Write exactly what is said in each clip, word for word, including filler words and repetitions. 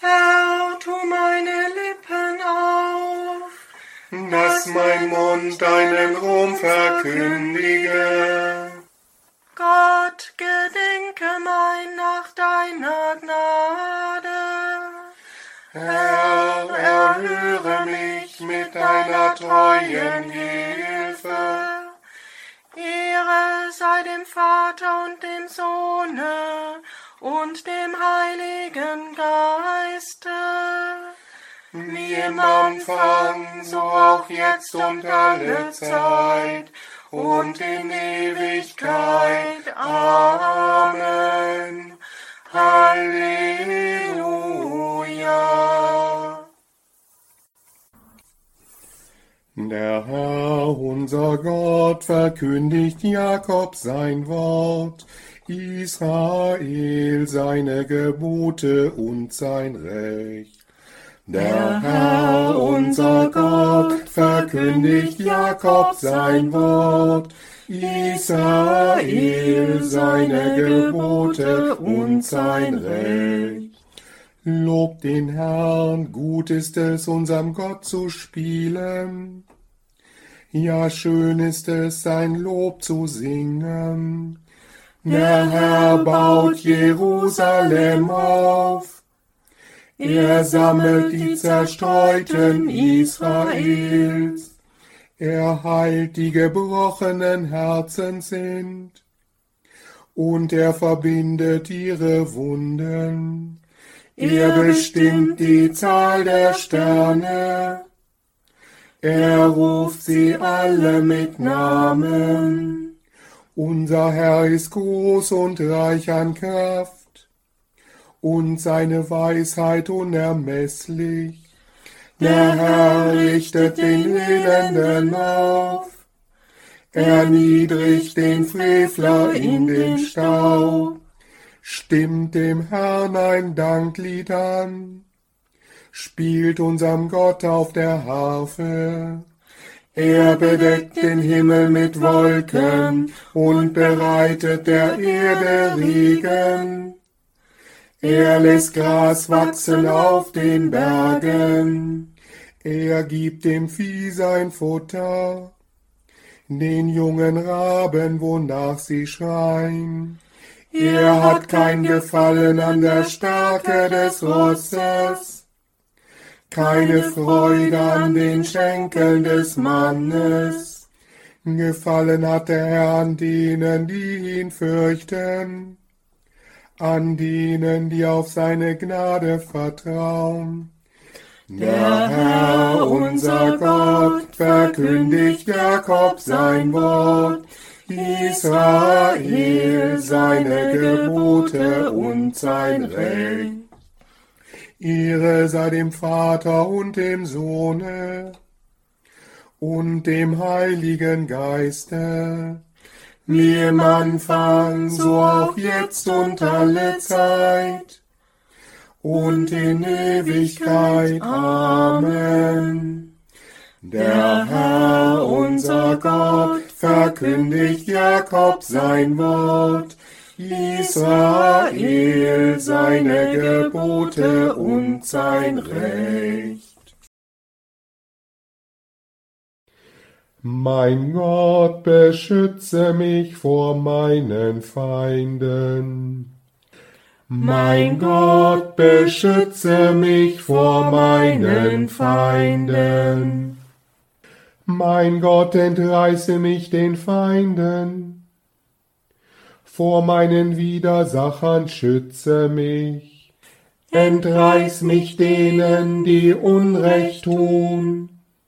Herr, tu meine Lippen auf, dass mein Mund deinen Ruhm verkündige. Gott, gedenke mein nach deiner Gnade. Herr, erhöre mich mit deiner treuen Hilfe. Ehre sei dem Vater und dem Sohne und dem Heiligen Geiste, wie im Anfang, so auch jetzt und alle Zeit und in Ewigkeit. Amen. Halleluja. Der Herr, unser Gott, verkündigt Jakob sein Wort, Israel seine Gebote und sein Recht. Der Herr, unser Gott, verkündigt Jakob sein Wort, Israel seine Gebote und sein Recht. Lobt den Herrn, gut ist es, unserem Gott zu spielen. Ja, schön ist es, sein Lob zu singen. Der Herr baut Jerusalem auf. Er sammelt die Zerstreuten Israels. Er heilt die gebrochenen Herzen sind. Und er verbindet ihre Wunden. Er bestimmt die Zahl der Sterne. Er ruft sie alle mit Namen. Unser Herr ist groß und reich an Kraft und seine Weisheit unermesslich. Der Herr richtet den Elenden auf. Er niedrigt den Frevler in den Staub. Stimmt dem Herrn ein Danklied an, spielt unserem Gott auf der Harfe. Er bedeckt den Himmel mit Wolken und bereitet der Erde Regen. Er lässt Gras wachsen auf den Bergen. Er gibt dem Vieh sein Futter, den jungen Raben, wonach sie schreien. Er hat kein Gefallen an der Stärke des Rosses, keine Freude an den Schenkeln des Mannes. Gefallen hat der Herr an denen, die ihn fürchten, an denen, die auf seine Gnade vertrauen. Der Herr, unser Gott, verkündigt Jakob sein Wort, Israel seine Gebote und sein Recht. Ehre sei dem Vater und dem Sohne und dem Heiligen Geiste, wie im Anfang, so auch jetzt und alle Zeit und in Ewigkeit. Amen. Der Herr, unser Gott, verkündigt Jakob sein Wort, Israel seine Gebote und sein Recht. Mein Gott, beschütze mich vor meinen Feinden. Mein Gott, beschütze mich vor meinen Feinden. Mein Gott, entreiße mich den Feinden. Vor meinen Widersachern schütze mich. Entreiß mich denen, die Unrecht tun.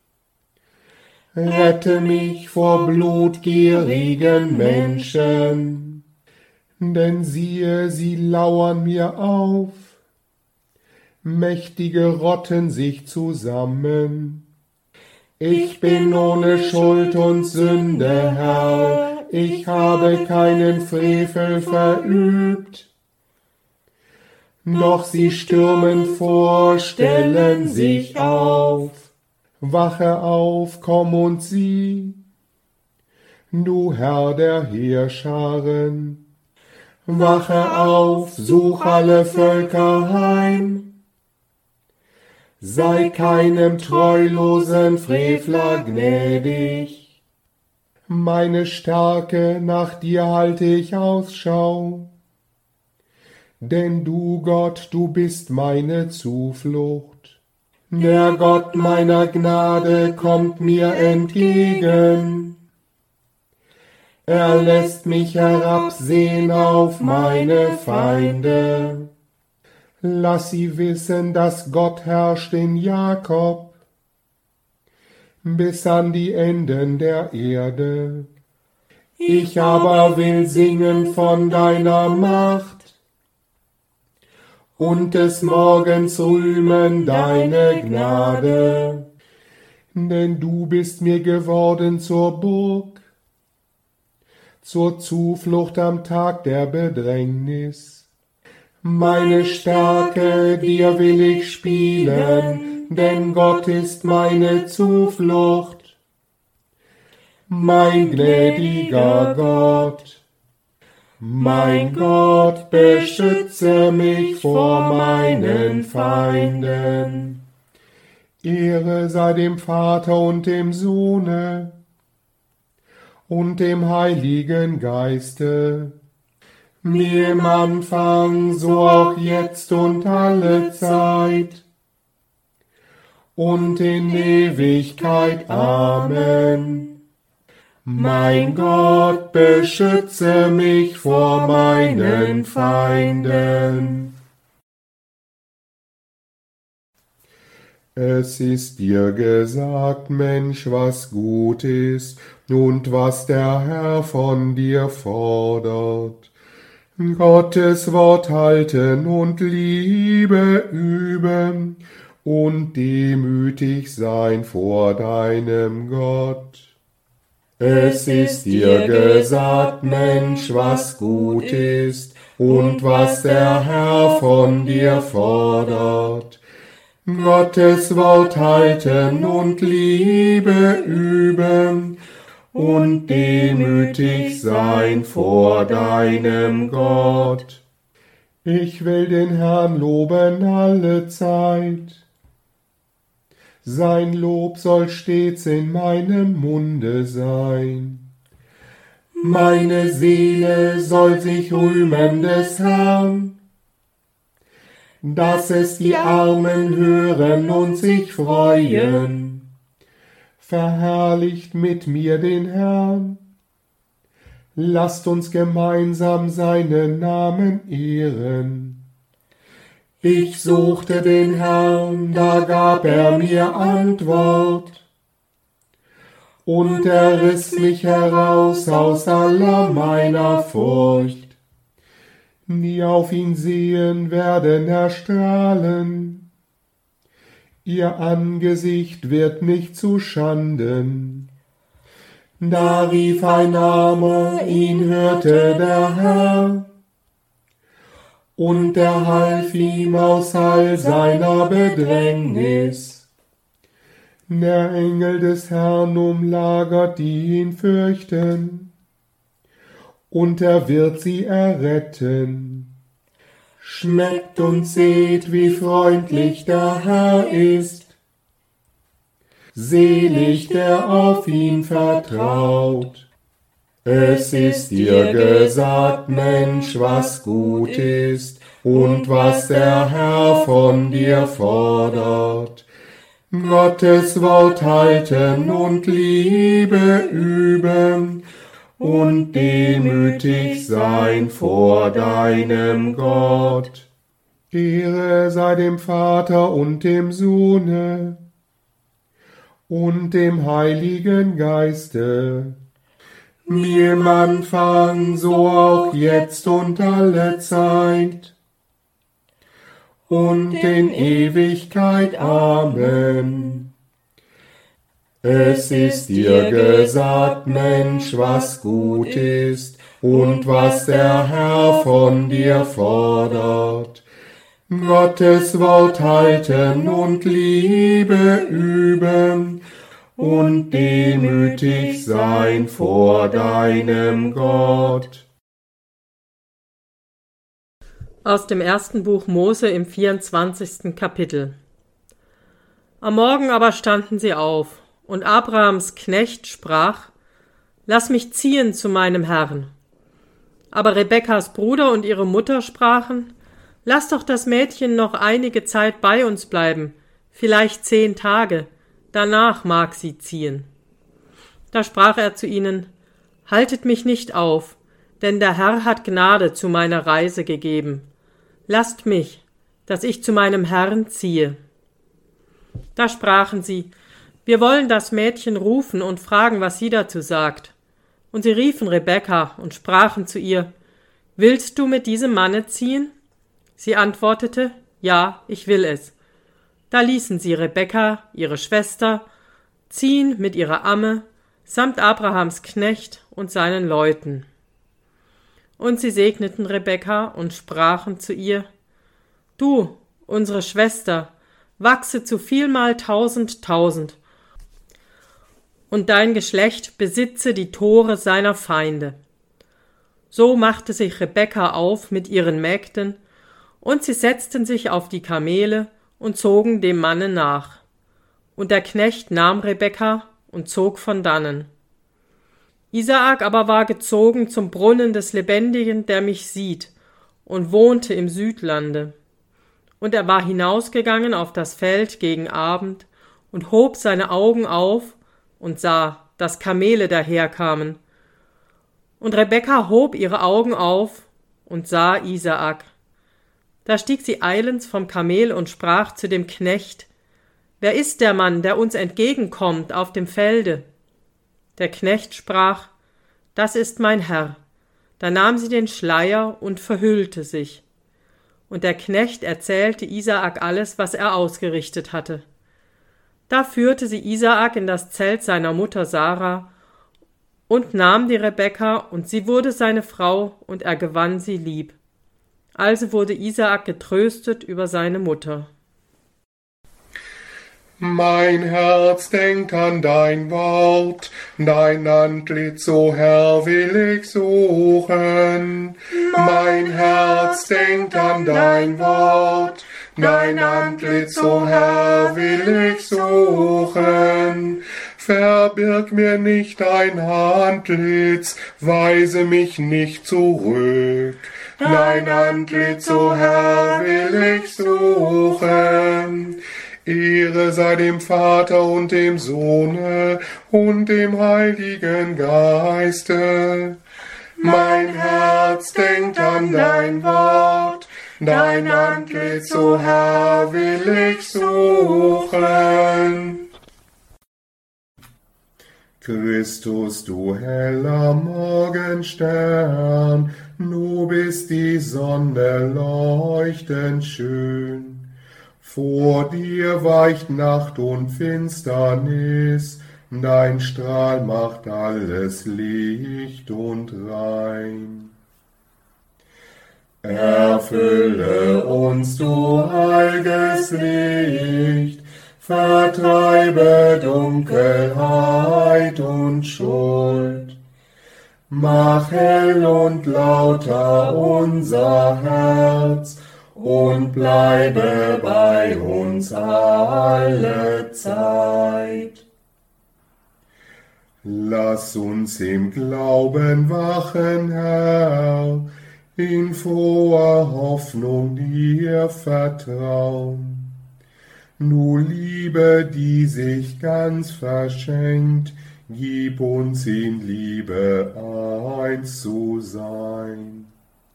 Rette mich vor blutgierigen Menschen. Denn siehe, sie lauern mir auf. Mächtige rotten sich zusammen. Ich bin ohne Schuld und Sünde, Herr, ich habe keinen Frevel verübt. Doch sie stürmen vor, stellen sich auf. Wache auf, komm und sieh, du Herr der Heerscharen. Wache auf, such alle Völker heim. sei keinem treulosen Frevler gnädig. Meine Stärke, nach dir halte ich Ausschau. Denn du, Gott, du bist meine Zuflucht. Der Gott meiner Gnade kommt mir entgegen. Er lässt mich herabsehen auf meine Feinde. Lass sie wissen, dass Gott herrscht in Jakob, bis an die Enden der Erde. Ich aber will singen von deiner Macht und des Morgens rühmen deine Gnade. Denn du bist mir geworden zur Burg, zur Zuflucht am Tag der Bedrängnis. Meine Stärke, dir will ich spielen, denn Gott ist meine Zuflucht, mein gnädiger Gott. Mein Gott, beschütze mich vor meinen Feinden. Ehre sei dem Vater und dem Sohne und dem Heiligen Geiste, wie im Anfang, so auch jetzt und alle Zeit und in Ewigkeit. Amen. Mein Gott, beschütze mich vor meinen Feinden. Es ist dir gesagt, Mensch, was gut ist und was der Herr von dir fordert. Gottes Wort halten und Liebe üben und demütig sein vor deinem Gott. Es ist dir gesagt, Mensch, was gut ist und was der Herr von dir fordert. Gottes Wort halten und Liebe üben und demütig sein vor deinem Gott. Ich will den Herrn loben alle Zeit. Sein Lob soll stets in meinem Munde sein. Meine Seele soll sich rühmen des Herrn, dass es die Armen hören und sich freuen. Verherrlicht mit mir den Herrn. Lasst uns gemeinsam seinen Namen ehren. Ich suchte den Herrn, da gab er mir Antwort, und er riss mich heraus aus aller meiner Furcht. Die auf ihn sehen, werden erstrahlen. Ihr Angesicht wird nicht zu Schanden. Da rief ein Armer, ihn hörte der Herr, und er half ihm aus all seiner Bedrängnis. Der Engel des Herrn umlagert, die ihn fürchten, und er wird sie erretten. Schmeckt und seht, wie freundlich der Herr ist. Selig, der auf ihn vertraut. Es ist dir gesagt, Mensch, was gut ist und was der Herr von dir fordert. Gottes Wort halten und Liebe üben und demütig sein vor deinem Gott. Ehre sei dem Vater und dem Sohne und dem Heiligen Geiste, wie im Anfang, so auch jetzt und alle Zeit und in Ewigkeit. Amen. Es ist dir gesagt, Mensch, was gut ist und was der Herr von dir fordert. Gottes Wort halten und Liebe üben und demütig sein vor deinem Gott. Aus dem ersten Buch Mose im vierundzwanzigsten Kapitel. Am Morgen aber standen sie auf, und Abrahams Knecht sprach: Lass mich ziehen zu meinem Herrn. Aber Rebekkas Bruder und ihre Mutter sprachen: Lass doch das Mädchen noch einige Zeit bei uns bleiben, vielleicht zehn Tage, danach mag sie ziehen. Da sprach er zu ihnen: Haltet mich nicht auf, denn der Herr hat Gnade zu meiner Reise gegeben. Lasst mich, dass ich zu meinem Herrn ziehe. Da sprachen sie: Wir wollen das Mädchen rufen und fragen, was sie dazu sagt. Und sie riefen Rebekka und sprachen zu ihr: Willst du mit diesem Manne ziehen? Sie antwortete: Ja, ich will es. Da ließen sie Rebekka, ihre Schwester, ziehen mit ihrer Amme, samt Abrahams Knecht und seinen Leuten. Und sie segneten Rebekka und sprachen zu ihr: Du, unsere Schwester, wachse zu vielmal tausend tausend, und dein Geschlecht besitze die Tore seiner Feinde. So machte sich Rebekka auf mit ihren Mägden, und sie setzten sich auf die Kamele und zogen dem Manne nach. Und der Knecht nahm Rebekka und zog von dannen. Isaak aber war gezogen zum Brunnen des Lebendigen, der mich sieht, und wohnte im Südlande. Und er war hinausgegangen auf das Feld gegen Abend und hob seine Augen auf und sah, dass Kamele daherkamen. Und Rebekka hob ihre Augen auf und sah Isaak. Da stieg sie eilends vom Kamel und sprach zu dem Knecht: Wer ist der Mann, der uns entgegenkommt auf dem Felde? Der Knecht sprach: Das ist mein Herr. Da nahm sie den Schleier und verhüllte sich. Und der Knecht erzählte Isaak alles, was er ausgerichtet hatte. Da führte sie Isaak in das Zelt seiner Mutter Sarah und nahm die Rebekka, und sie wurde seine Frau, und er gewann sie lieb. Also wurde Isaak getröstet über seine Mutter. Mein Herz denkt an dein Wort, dein Antlitz, o Herr, will ich suchen. Mein Herz denkt an dein Wort, dein Antlitz, o Herr, will ich suchen. Verbirg mir nicht dein Antlitz, weise mich nicht zurück. Dein Antlitz, o Herr, will ich suchen. Ehre sei dem Vater und dem Sohne und dem Heiligen Geiste. Mein Herz denkt an dein Wort, dein Antlitz, o Herr, will ich suchen. Christus, du heller Morgenstern, du bist die Sonne leuchtend schön. Vor dir weicht Nacht und Finsternis, dein Strahl macht alles licht und rein. Erfülle uns, du heilges Licht, vertreibe Dunkelheit und Schuld. Mach hell und lauter unser Herz, und bleibe bei uns alle Zeit. Lass uns im Glauben wachen, Herr, in froher Hoffnung dir vertrauen. Du Liebe, die sich ganz verschenkt, gib uns in Liebe eins zu sein.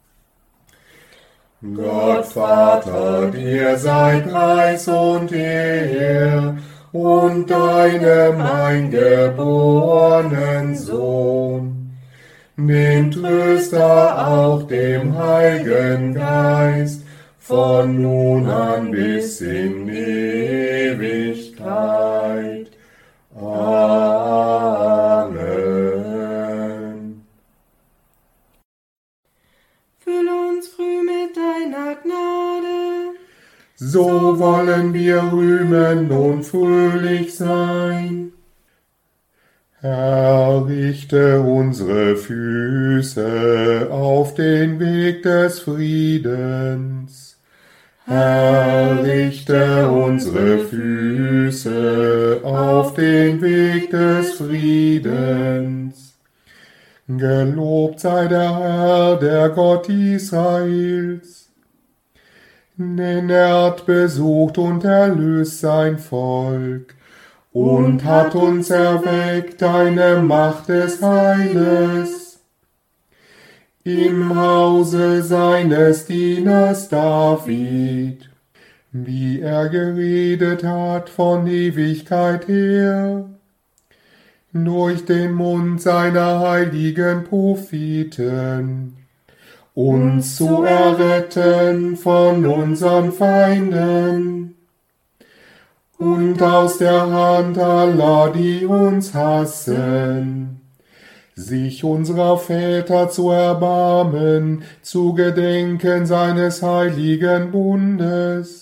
Gott Vater, dir sei Preis und Ehr und deinem eingeborenen Sohn, dem Tröster auch dem Heiligen Geist, von nun an bis in Ewigkeit. Amen. Fülle uns früh mit deiner Gnade, So wollen wir rühmen und fröhlich sein. Herr, richte unsere Füße auf den Weg des Friedens. Herr, richte unsere Füße Füße auf den Weg des Friedens. Gelobt sei der Herr, der Gott Israels, denn er hat besucht und erlöst sein Volk und hat uns erweckt eine Macht des Heiles im Hause seines Dieners David, wie er geredet hat von Ewigkeit her, durch den Mund seiner heiligen Propheten, uns zu erretten von unseren Feinden und aus der Hand aller, die uns hassen, sich unserer Väter zu erbarmen, zu gedenken seines heiligen Bundes.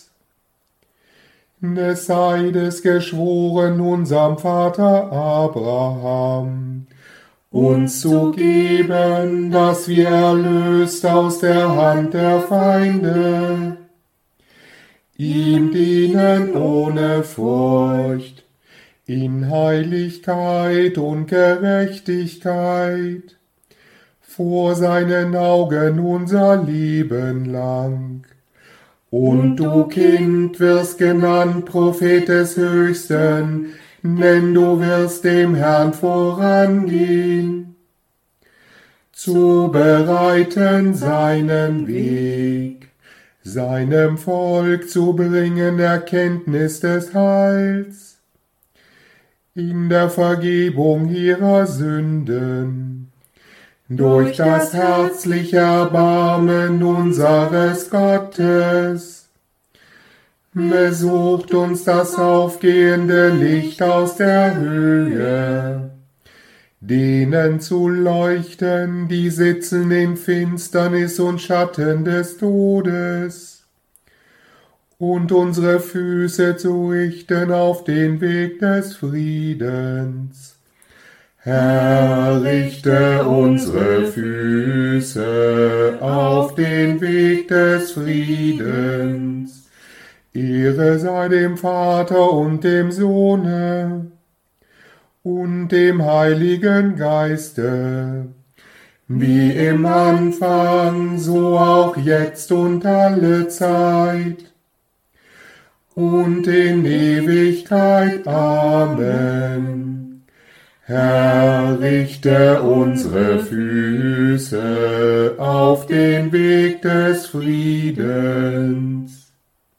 Es sei des geschworen unserem Vater Abraham, uns zu geben, dass wir erlöst aus der Hand der Feinde, ihm dienen ohne Furcht, in Heiligkeit und Gerechtigkeit, vor seinen Augen unser Leben lang. Und du, Kind, wirst genannt Prophet des Höchsten, denn du wirst dem Herrn vorangehen, zu bereiten seinen Weg, seinem Volk zu bringen Erkenntnis des Heils, in der Vergebung ihrer Sünden, durch das herzliche Erbarmen unseres Gottes. Besucht uns das aufgehende Licht aus der Höhe, denen zu leuchten, die sitzen in Finsternis und Schatten des Todes, und unsere Füße zu richten auf den Weg des Friedens. Herr, richte unsere Füße auf den Weg des Friedens. Ehre sei dem Vater und dem Sohne und dem Heiligen Geiste, wie im Anfang, so auch jetzt und alle Zeit und in Ewigkeit. Amen. Herr, richte unsere Füße auf den Weg des Friedens.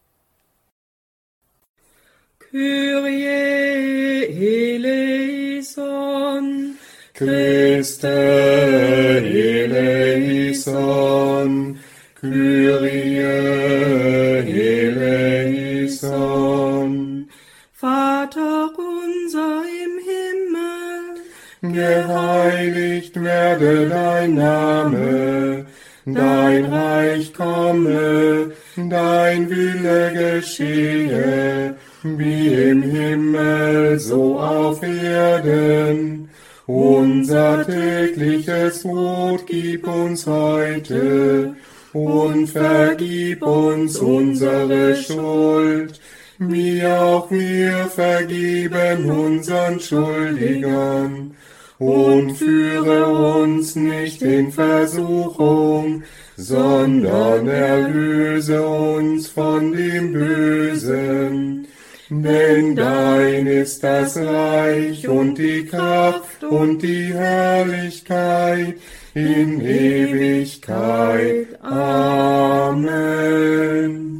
Kyrie eleison, Christe eleison, Kyrie eleison. Vater unser im Himmel, geheiligt werde dein Name, dein Reich komme, dein Wille geschehe, wie im Himmel, so auf Erden. Unser tägliches Brot gib uns heute und vergib uns unsere Schuld, wie auch wir vergeben unseren Schuldigern. Und führe uns nicht in Versuchung, sondern erlöse uns von dem Bösen. Denn dein ist das Reich und die Kraft und die Herrlichkeit in Ewigkeit. Amen.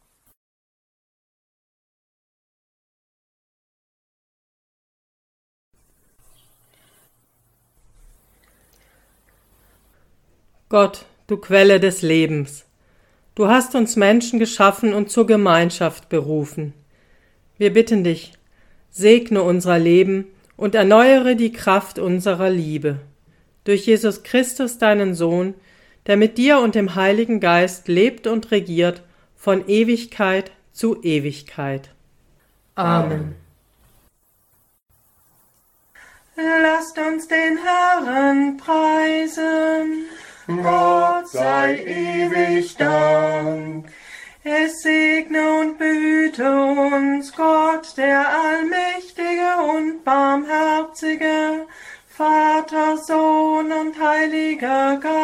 Gott, du Quelle des Lebens, du hast uns Menschen geschaffen und zur Gemeinschaft berufen. Wir bitten dich, segne unser Leben und erneuere die Kraft unserer Liebe. Durch Jesus Christus, deinen Sohn, der mit dir und dem Heiligen Geist lebt und regiert von Ewigkeit zu Ewigkeit. Amen. Lasst uns den Herrn preisen. Gott sei ewig Dank. Es segne und behüte uns Gott, der Allmächtige und Barmherzige, Vater, Sohn und Heiliger Geist.